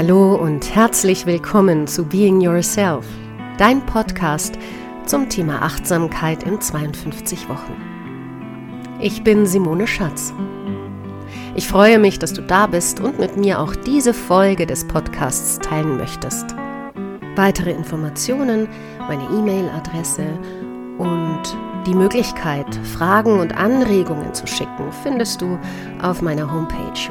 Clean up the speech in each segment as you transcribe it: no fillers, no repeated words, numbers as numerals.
Hallo und herzlich willkommen zu Being Yourself, dein Podcast zum Thema Achtsamkeit in 52 Wochen. Ich bin Simone Schatz. Ich freue mich, dass du da bist und mit mir auch diese Folge des Podcasts teilen möchtest. Weitere Informationen, meine E-Mail-Adresse und die Möglichkeit, Fragen und Anregungen zu schicken, findest du auf meiner Homepage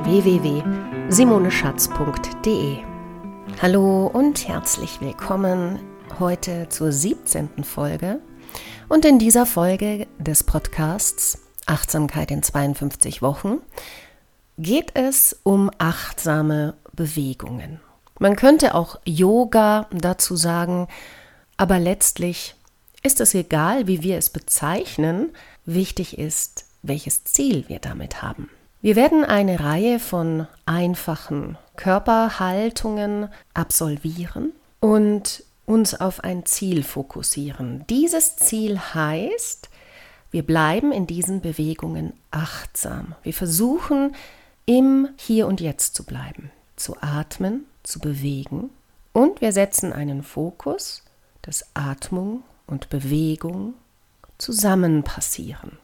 www.simoneschatz.de. Hallo und herzlich willkommen heute zur 17. Folge. Und in dieser Folge des Podcasts Achtsamkeit in 52 Wochen geht es um achtsame Bewegungen. Man könnte auch Yoga dazu sagen, aber letztlich ist es egal, wie wir es bezeichnen. Wichtig ist, welches Ziel wir damit haben. Wir werden eine Reihe von einfachen Körperhaltungen absolvieren und uns auf ein Ziel fokussieren. Dieses Ziel heißt, wir bleiben in diesen Bewegungen achtsam. Wir versuchen, im Hier und Jetzt zu bleiben, zu atmen, zu bewegen und wir setzen einen Fokus, dass Atmung und Bewegung zusammen passieren.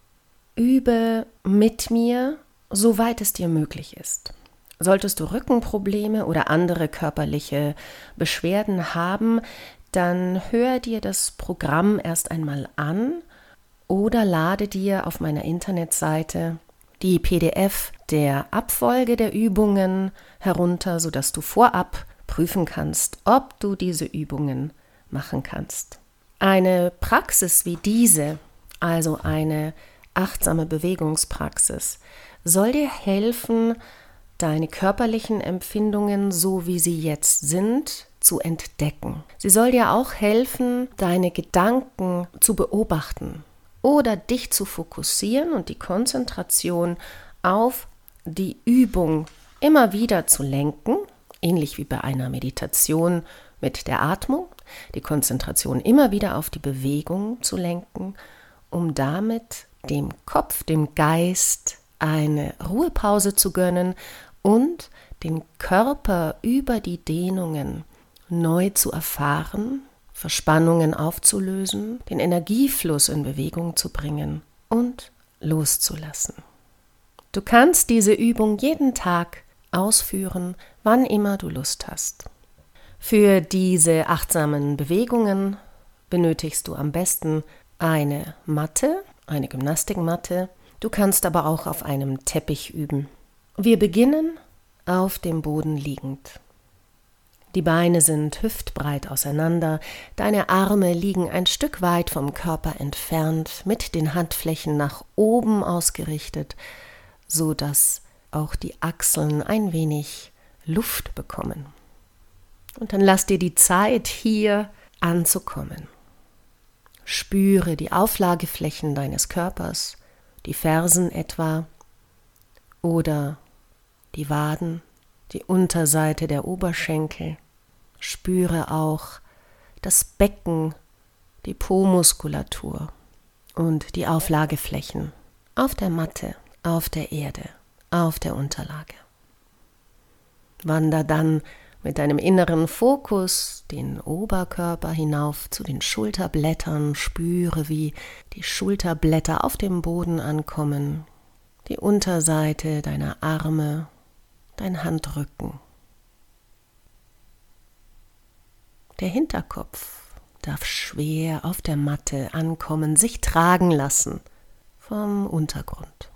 Übe mit mir, soweit es dir möglich ist. Solltest du Rückenprobleme oder andere körperliche Beschwerden haben, dann hör dir das Programm erst einmal an oder lade dir auf meiner Internetseite die PDF der Abfolge der Übungen herunter, sodass du vorab prüfen kannst, ob du diese Übungen machen kannst. Eine Praxis wie diese, also eine achtsame Bewegungspraxis, soll dir helfen, deine körperlichen Empfindungen, so wie sie jetzt sind, zu entdecken. Sie soll dir auch helfen, deine Gedanken zu beobachten oder dich zu fokussieren und die Konzentration auf die Übung immer wieder zu lenken, ähnlich wie bei einer Meditation mit der Atmung, die Konzentration immer wieder auf die Bewegung zu lenken, um damit dem Kopf, dem Geist eine Ruhepause zu gönnen und den Körper über die Dehnungen neu zu erfahren, Verspannungen aufzulösen, den Energiefluss in Bewegung zu bringen und loszulassen. Du kannst diese Übung jeden Tag ausführen, wann immer du Lust hast. Für diese achtsamen Bewegungen benötigst du am besten eine Matte, eine Gymnastikmatte. Du kannst aber auch auf einem Teppich üben. Wir beginnen auf dem Boden liegend. Die Beine sind hüftbreit auseinander, deine Arme liegen ein Stück weit vom Körper entfernt, mit den Handflächen nach oben ausgerichtet, so dass auch die Achseln ein wenig Luft bekommen. Und dann lass dir die Zeit, hier anzukommen. Spüre die Auflageflächen deines Körpers, die Fersen etwa oder die Waden, die Unterseite der Oberschenkel. Spüre auch das Becken, die Po-Muskulatur und die Auflageflächen auf der Matte, auf der Erde, auf der Unterlage. Wander dann mit deinem inneren Fokus den Oberkörper hinauf zu den Schulterblättern. Spüre, wie die Schulterblätter auf dem Boden ankommen, die Unterseite deiner Arme, dein Handrücken. Der Hinterkopf darf schwer auf der Matte ankommen, sich tragen lassen vom Untergrund.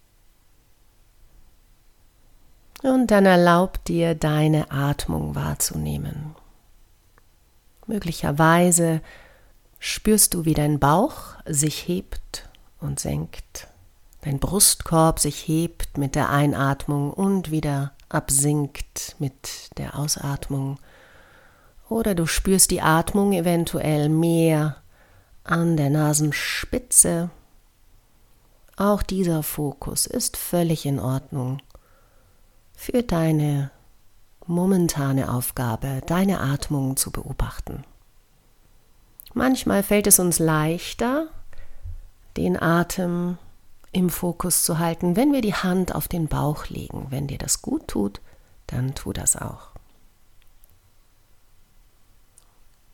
Und dann erlaub dir, deine Atmung wahrzunehmen. Möglicherweise spürst du, wie dein Bauch sich hebt und senkt, dein Brustkorb sich hebt mit der Einatmung und wieder absinkt mit der Ausatmung. Oder du spürst die Atmung eventuell mehr an der Nasenspitze. Auch dieser Fokus ist völlig in Ordnung für deine momentane Aufgabe, deine Atmung zu beobachten. Manchmal fällt es uns leichter, den Atem im Fokus zu halten, wenn wir die Hand auf den Bauch legen. Wenn dir das gut tut, dann tu das auch.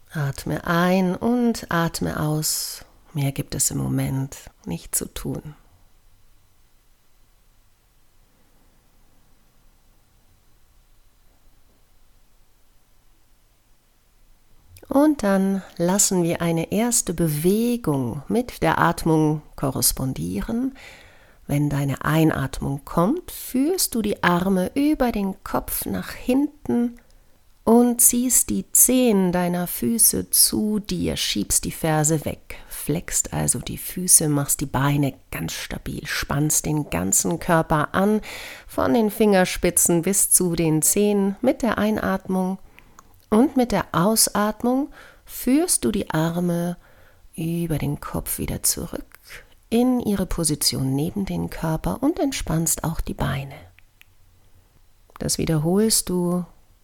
Atme ein und atme aus. Mehr gibt es im Moment nicht zu tun. Und dann lassen wir eine erste Bewegung mit der Atmung korrespondieren. Wenn deine Einatmung kommt, führst du die Arme über den Kopf nach hinten und ziehst die Zehen deiner Füße zu dir, schiebst die Ferse weg, flexst also die Füße, machst die Beine ganz stabil, spannst den ganzen Körper an, von den Fingerspitzen bis zu den Zehen mit der Einatmung. Und mit der Ausatmung führst du die Arme über den Kopf wieder zurück in ihre Position neben den Körper und entspannst auch die Beine. Das wiederholst du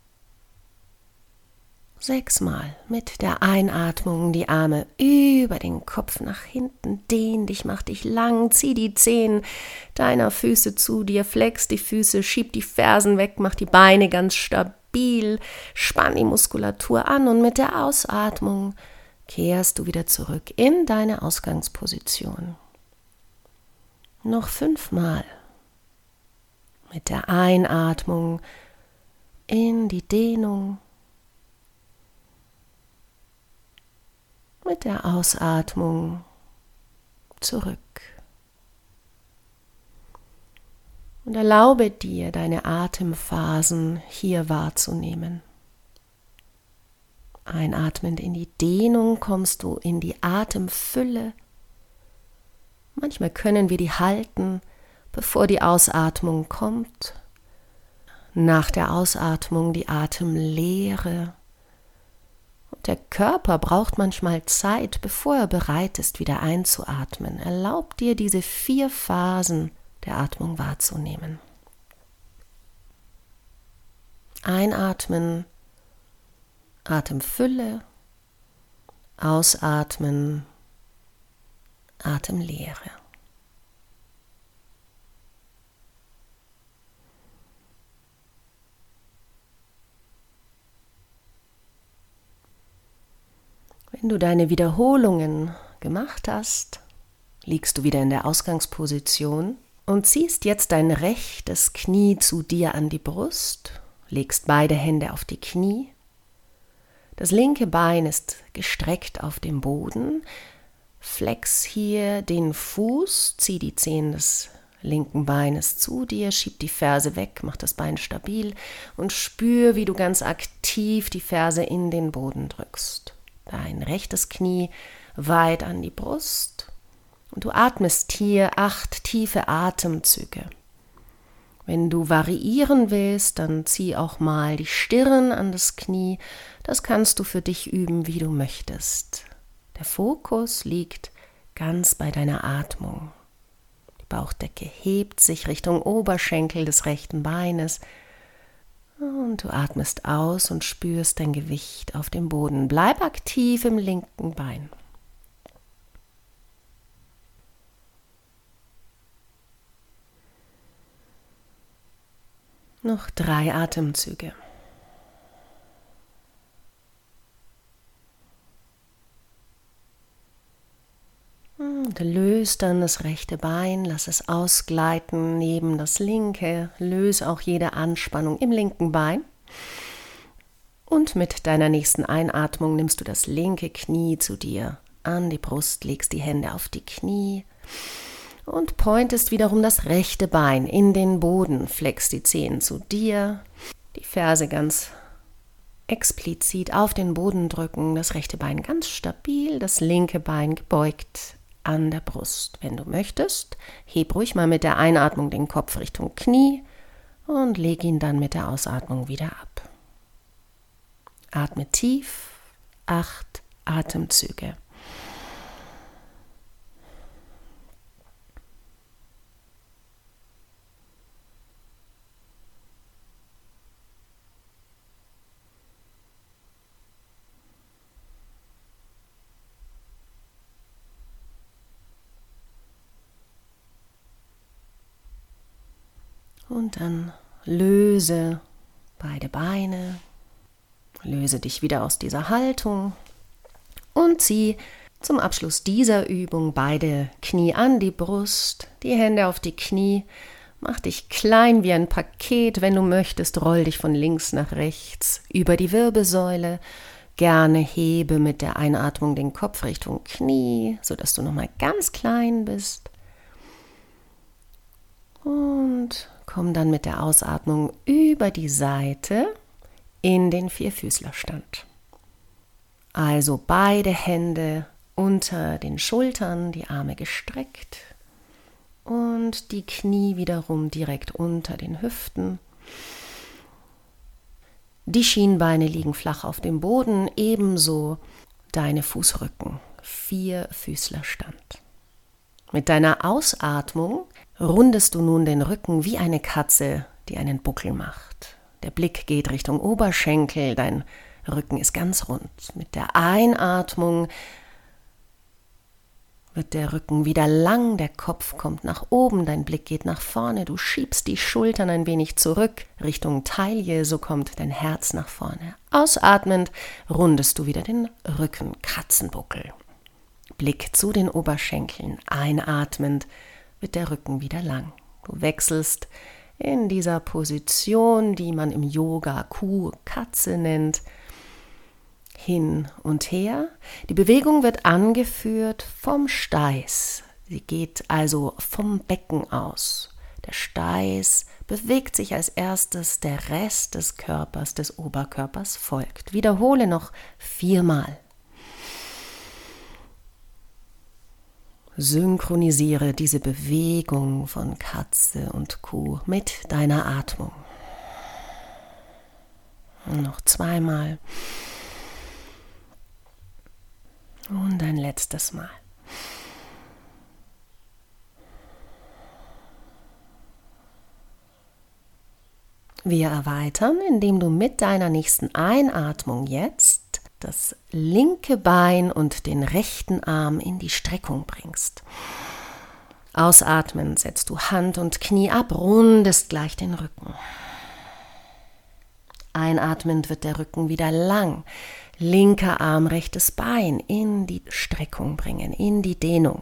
6-mal. Mit der Einatmung die Arme über den Kopf nach hinten, dehn dich, mach dich lang, zieh die Zehen deiner Füße zu dir, flex die Füße, schieb die Fersen weg, mach die Beine ganz stabil, spann die Muskulatur an und mit der Ausatmung kehrst du wieder zurück in deine Ausgangsposition. Noch 5-mal. Mit der Einatmung in die Dehnung. Mit der Ausatmung zurück. Und erlaube dir, deine Atemphasen hier wahrzunehmen. Einatmend in die Dehnung kommst du in die Atemfülle. Manchmal können wir die halten, bevor die Ausatmung kommt. Nach der Ausatmung die Atemleere. Und der Körper braucht manchmal Zeit, bevor er bereit ist, wieder einzuatmen. Erlaub dir, diese 4 Phasen der Atmung wahrzunehmen. Einatmen, Atemfülle, ausatmen, Atemleere. Wenn du deine Wiederholungen gemacht hast, liegst du wieder in der Ausgangsposition und ziehst jetzt dein rechtes Knie zu dir an die Brust, legst beide Hände auf die Knie. Das linke Bein ist gestreckt auf dem Boden. Flex hier den Fuß, zieh die Zehen des linken Beines zu dir, schieb die Ferse weg, mach das Bein stabil und spür, wie du ganz aktiv die Ferse in den Boden drückst. Dein rechtes Knie weit an die Brust und du atmest hier 8 tiefe Atemzüge. Wenn du variieren willst, dann zieh auch mal die Stirn an das Knie. Das kannst du für dich üben, wie du möchtest. Der Fokus liegt ganz bei deiner Atmung. Die Bauchdecke hebt sich Richtung Oberschenkel des rechten Beines. Und du atmest aus und spürst dein Gewicht auf dem Boden. Bleib aktiv im linken Bein. Noch 3 Atemzüge. Und löse dann das rechte Bein, lass es ausgleiten neben das linke, löse auch jede Anspannung im linken Bein. Und mit deiner nächsten Einatmung nimmst du das linke Knie zu dir an die Brust, legst die Hände auf die Knie und pointest wiederum das rechte Bein in den Boden, flex die Zehen zu dir, die Ferse ganz explizit auf den Boden drücken, das rechte Bein ganz stabil, das linke Bein gebeugt an der Brust. Wenn du möchtest, heb ruhig mal mit der Einatmung den Kopf Richtung Knie und leg ihn dann mit der Ausatmung wieder ab. Atme tief, 8 Atemzüge. Und dann löse beide Beine, löse dich wieder aus dieser Haltung Und zieh zum Abschluss dieser Übung beide Knie an die Brust, die Hände auf die Knie. Mach dich klein wie ein Paket, wenn du möchtest, roll dich von links nach rechts über die Wirbelsäule. Gerne hebe mit der Einatmung den Kopf Richtung Knie, sodass du nochmal ganz klein bist. Und komm dann mit der Ausatmung über die Seite in den Vierfüßlerstand. Also beide Hände unter den Schultern, die Arme gestreckt und die Knie wiederum direkt unter den Hüften. Die Schienbeine liegen flach auf dem Boden, ebenso deine Fußrücken, Vierfüßlerstand. Mit deiner Ausatmung rundest du nun den Rücken wie eine Katze, die einen Buckel macht. Der Blick geht Richtung Oberschenkel, dein Rücken ist ganz rund. Mit der Einatmung wird der Rücken wieder lang, der Kopf kommt nach oben, dein Blick geht nach vorne, du schiebst die Schultern ein wenig zurück Richtung Taille, so kommt dein Herz nach vorne. Ausatmend rundest du wieder den Rücken, Katzenbuckel. Blick zu den Oberschenkeln, einatmend wird der Rücken wieder lang. Du wechselst in dieser Position, die man im Yoga Kuh, Katze nennt, hin und her. Die Bewegung wird angeführt vom Steiß. Sie geht also vom Becken aus. Der Steiß bewegt sich als erstes, der Rest des Körpers, des Oberkörpers folgt. Wiederhole noch 4-mal. Synchronisiere diese Bewegung von Katze und Kuh mit deiner Atmung. Und noch 2-mal. Und ein letztes Mal. Wir erweitern, indem du mit deiner nächsten Einatmung jetzt das linke Bein und den rechten Arm in die Streckung bringst. Ausatmend setzt du Hand und Knie ab, rundest gleich den Rücken. Einatmend wird der Rücken wieder lang. Linker Arm, rechtes Bein in die Streckung bringen, in die Dehnung.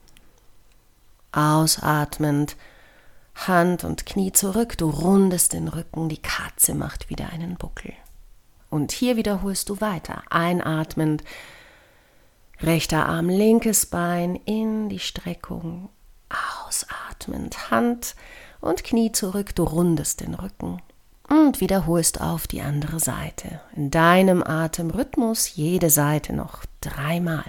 Ausatmend, Hand und Knie zurück, du rundest den Rücken, die Katze macht wieder einen Buckel. Und hier wiederholst du weiter. Einatmend, rechter Arm, linkes Bein in die Streckung. Ausatmend, Hand und Knie zurück, du rundest den Rücken. Und wiederholst auf die andere Seite. In deinem Atemrhythmus jede Seite noch 3-mal.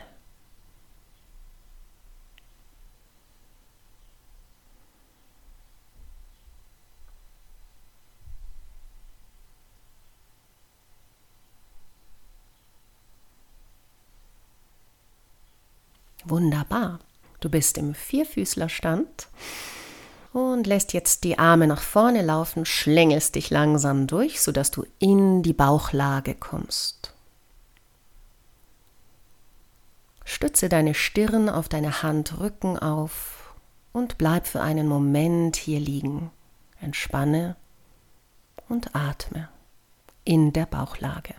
Wunderbar. Du bist im Vierfüßlerstand. Und lässt jetzt die Arme nach vorne laufen, schlängelst dich langsam durch, sodass du in die Bauchlage kommst. Stütze deine Stirn auf deine Handrücken auf und bleib für einen Moment hier liegen. Entspanne und atme in der Bauchlage.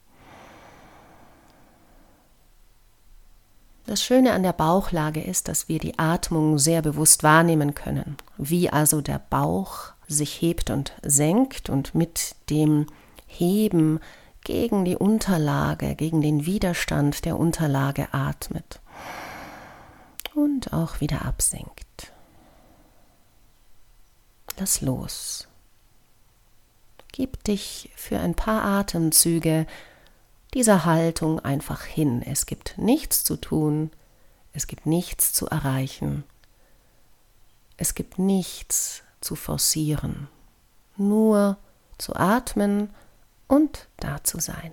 Das Schöne an der Bauchlage ist, dass wir die Atmung sehr bewusst wahrnehmen können, wie also der Bauch sich hebt und senkt und mit dem Heben gegen die Unterlage, gegen den Widerstand der Unterlage atmet und auch wieder absinkt. Lass los. Gib dich für ein paar Atemzüge dieser Haltung einfach hin. Es gibt nichts zu tun, es gibt nichts zu erreichen, es gibt nichts zu forcieren, nur zu atmen und da zu sein.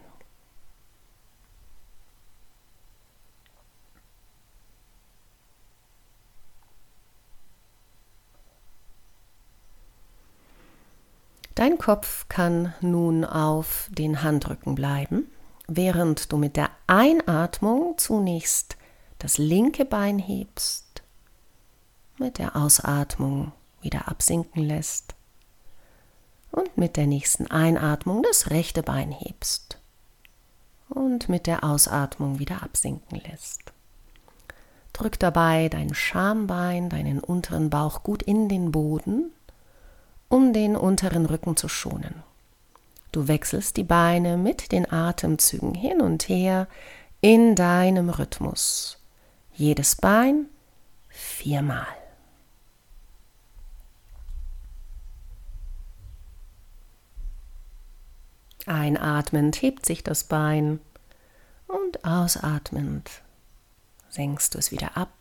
Dein Kopf kann nun auf den Handrücken bleiben, während du mit der Einatmung zunächst das linke Bein hebst, mit der Ausatmung wieder absinken lässt und mit der nächsten Einatmung das rechte Bein hebst und mit der Ausatmung wieder absinken lässt. Drück dabei dein Schambein, deinen unteren Bauch gut in den Boden, um den unteren Rücken zu schonen. Du wechselst die Beine mit den Atemzügen hin und her in deinem Rhythmus. Jedes Bein 4-mal. Einatmend hebt sich das Bein und ausatmend senkst du es wieder ab.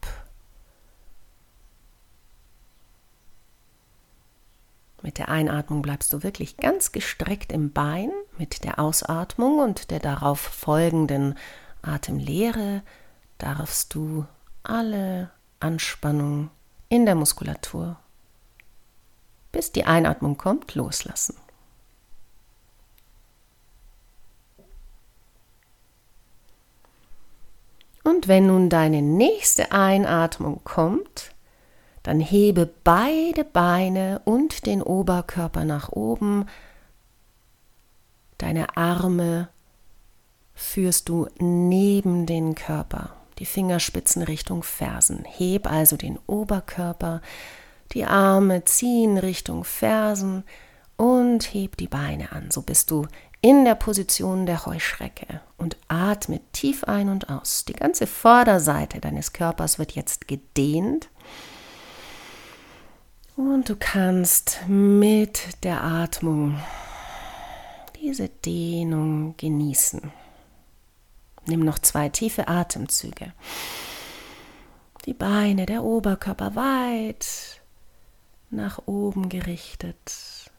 Mit der Einatmung bleibst du wirklich ganz gestreckt im Bein. Mit der Ausatmung und der darauf folgenden Atemlehre darfst du alle Anspannung in der Muskulatur, bis die Einatmung kommt, loslassen. Und wenn nun deine nächste Einatmung kommt, dann hebe beide Beine und den Oberkörper nach oben. Deine Arme führst du neben den Körper, die Fingerspitzen Richtung Fersen. Heb also den Oberkörper, die Arme ziehen Richtung Fersen und heb die Beine an. So bist du in der Position der Heuschrecke und atme tief ein und aus. Die ganze Vorderseite deines Körpers wird jetzt gedehnt. Und du kannst mit der Atmung diese Dehnung genießen. Nimm noch 2 tiefe Atemzüge. Die Beine, der Oberkörper weit nach oben gerichtet.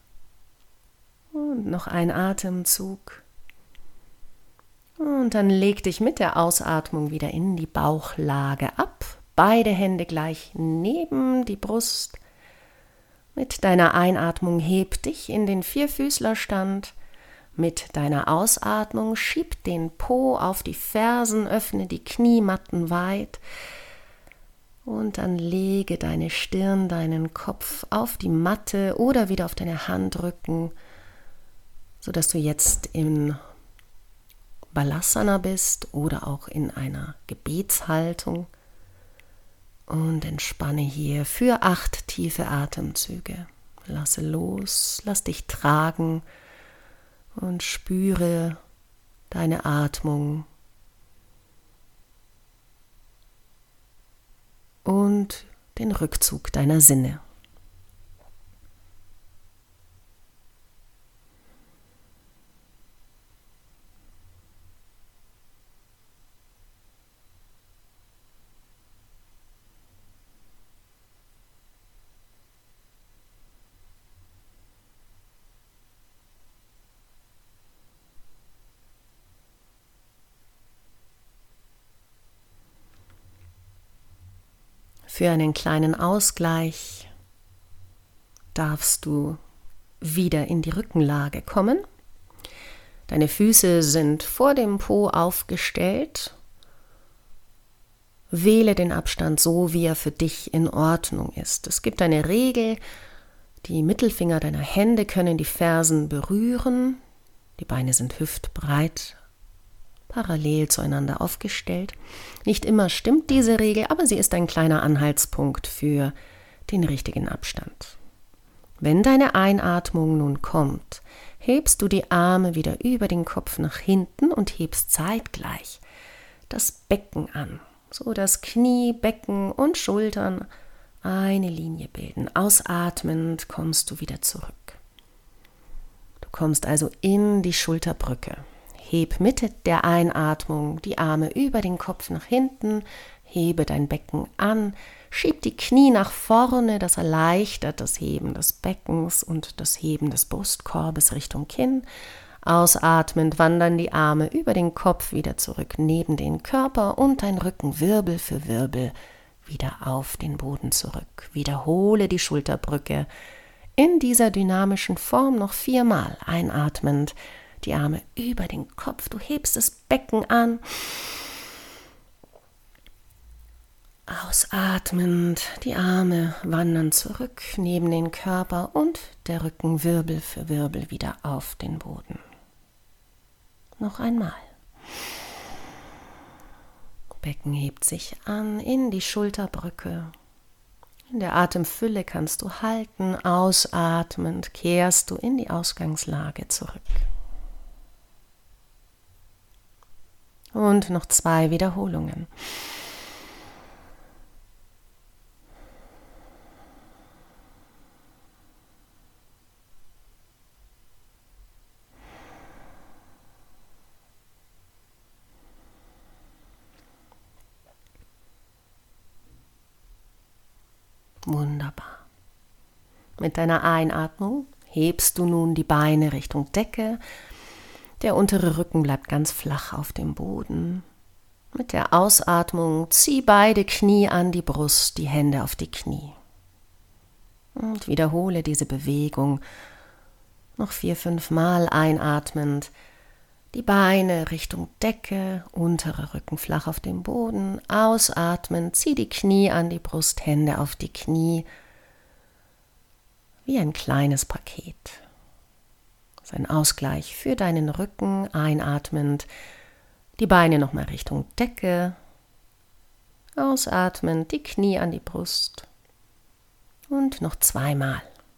Und noch ein Atemzug. Und dann leg dich mit der Ausatmung wieder in die Bauchlage ab. Beide Hände gleich neben die Brust. Mit deiner Einatmung heb dich in den Vierfüßlerstand. Mit deiner Ausatmung schieb den Po auf die Fersen, öffne die Kniematten weit und dann lege deine Stirn, deinen Kopf auf die Matte oder wieder auf deine Handrücken, sodass du jetzt in Balasana bist oder auch in einer Gebetshaltung. Und entspanne hier für 8 tiefe Atemzüge. Lasse los, lass dich tragen und spüre deine Atmung und den Rückzug deiner Sinne. Für einen kleinen Ausgleich darfst du wieder in die Rückenlage kommen. Deine Füße sind vor dem Po aufgestellt. Wähle den Abstand so, wie er für dich in Ordnung ist. Es gibt eine Regel, die Mittelfinger deiner Hände können die Fersen berühren. Die Beine sind hüftbreit, parallel zueinander aufgestellt. Nicht immer stimmt diese Regel, aber sie ist ein kleiner Anhaltspunkt für den richtigen Abstand. Wenn deine Einatmung nun kommt, hebst du die Arme wieder über den Kopf nach hinten und hebst zeitgleich das Becken an, so dass Knie, Becken und Schultern eine Linie bilden. Ausatmend kommst du wieder zurück. Du kommst also in die Schulterbrücke. Heb mit der Einatmung die Arme über den Kopf nach hinten, hebe dein Becken an, schieb die Knie nach vorne, das erleichtert das Heben des Beckens und das Heben des Brustkorbes Richtung Kinn. Ausatmend wandern die Arme über den Kopf wieder zurück neben den Körper und dein Rücken Wirbel für Wirbel wieder auf den Boden zurück. Wiederhole die Schulterbrücke in dieser dynamischen Form noch 4-mal. Einatmend die Arme über den Kopf, du hebst das Becken an. Ausatmend, die Arme wandern zurück neben den Körper und der Rücken Wirbel für Wirbel wieder auf den Boden. Noch einmal. Becken hebt sich an in die Schulterbrücke. In der Atemfülle kannst du halten, ausatmend kehrst du in die Ausgangslage zurück. Und noch 2 Wiederholungen. Wunderbar. Mit deiner Einatmung hebst du nun die Beine Richtung Decke. Der untere Rücken bleibt ganz flach auf dem Boden. Mit der Ausatmung zieh beide Knie an die Brust, die Hände auf die Knie. Und wiederhole diese Bewegung noch 4-5 Mal einatmend. Die Beine Richtung Decke, unterer Rücken flach auf dem Boden. Ausatmen, zieh die Knie an die Brust, Hände auf die Knie. Wie ein kleines Paket. Das ist ein Ausgleich für deinen Rücken. Einatmend, die Beine nochmal Richtung Decke. Ausatmend, die Knie an die Brust. Und noch 2 Mal.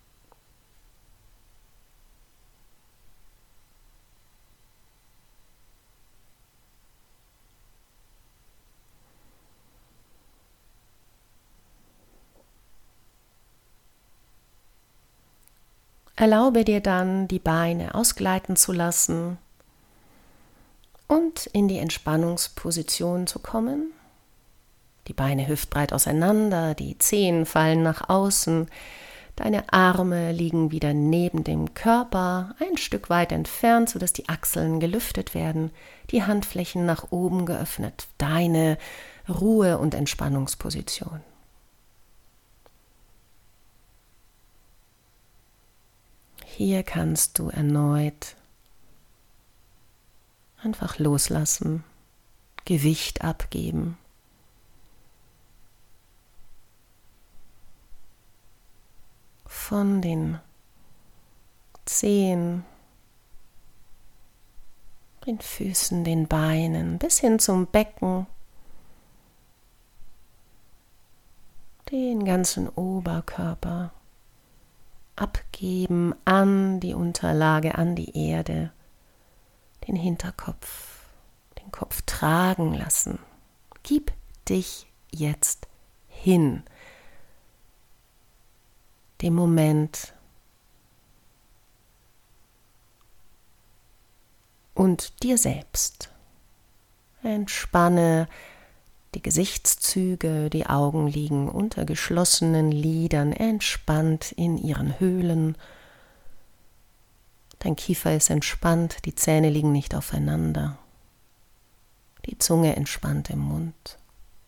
Erlaube dir dann, die Beine ausgleiten zu lassen und in die Entspannungsposition zu kommen. Die Beine hüftbreit auseinander, die Zehen fallen nach außen, deine Arme liegen wieder neben dem Körper, ein Stück weit entfernt, sodass die Achseln gelüftet werden, die Handflächen nach oben geöffnet, deine Ruhe- und Entspannungsposition. Hier kannst du erneut einfach loslassen, Gewicht abgeben. Von den Zehen, den Füßen, den Beinen bis hin zum Becken, den ganzen Oberkörper. Abgeben an die Unterlage, an die Erde, den Hinterkopf, den Kopf tragen lassen. Gib dich jetzt hin, dem Moment und dir selbst. Entspanne die Gesichtszüge, die Augen liegen unter geschlossenen Lidern, entspannt in ihren Höhlen. Dein Kiefer ist entspannt, die Zähne liegen nicht aufeinander. Die Zunge entspannt im Mund.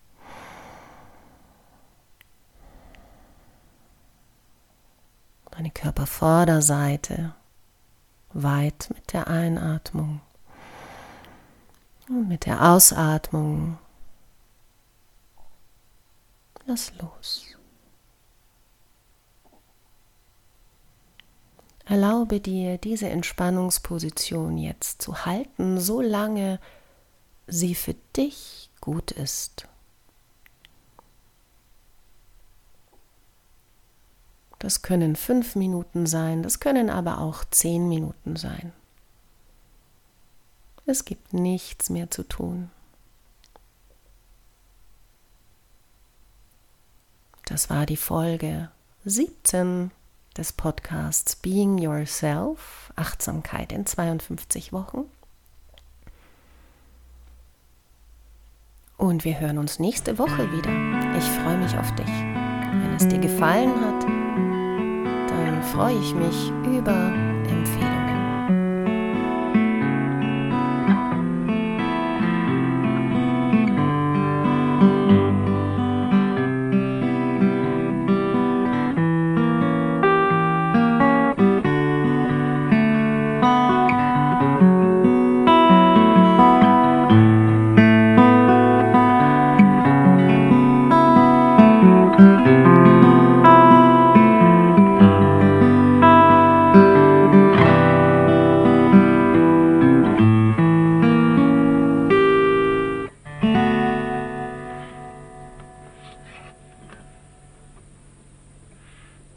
Deine Körpervorderseite weit mit der Einatmung und mit der Ausatmung. Lass los. Erlaube dir, diese Entspannungsposition jetzt zu halten, solange sie für dich gut ist. Das können 5 Minuten sein, das können aber auch 10 Minuten sein. Es gibt nichts mehr zu tun. Das war die Folge 17 des Podcasts Being Yourself, Achtsamkeit in 52 Wochen. Und wir hören uns nächste Woche wieder. Ich freue mich auf dich. Wenn es dir gefallen hat, dann freue ich mich über